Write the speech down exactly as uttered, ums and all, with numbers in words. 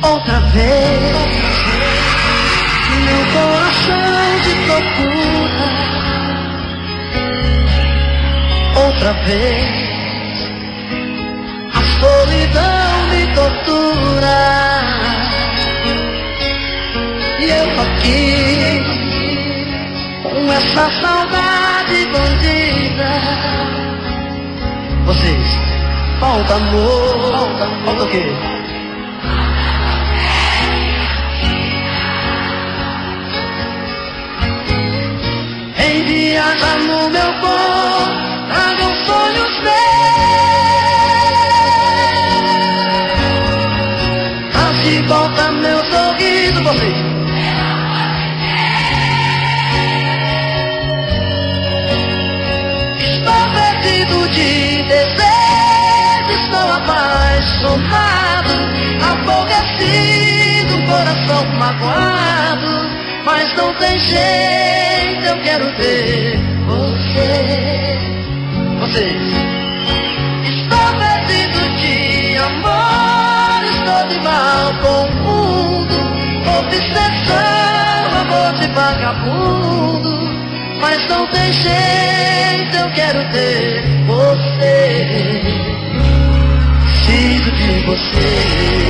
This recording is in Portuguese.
Outra vez, meu coração de tortura. Outra vez, a solidão me tortura. E eu aqui, com essa saudade bandida. Vocês, falta amor, falta, falta o quê? Em viaja no meu corpo, tragam sonhos meus. Traz de volta meu sorriso, vocês. Estou perdido de desejo, estou apaixonado, aborrecido, coração magoado, mas não tem jeito, eu quero ter você. Vocês. Estou perdido de amor, estou de mal com o mundo, obsessão, amor de vagabundo, mas não tem jeito, eu quero ter você. Preciso de você.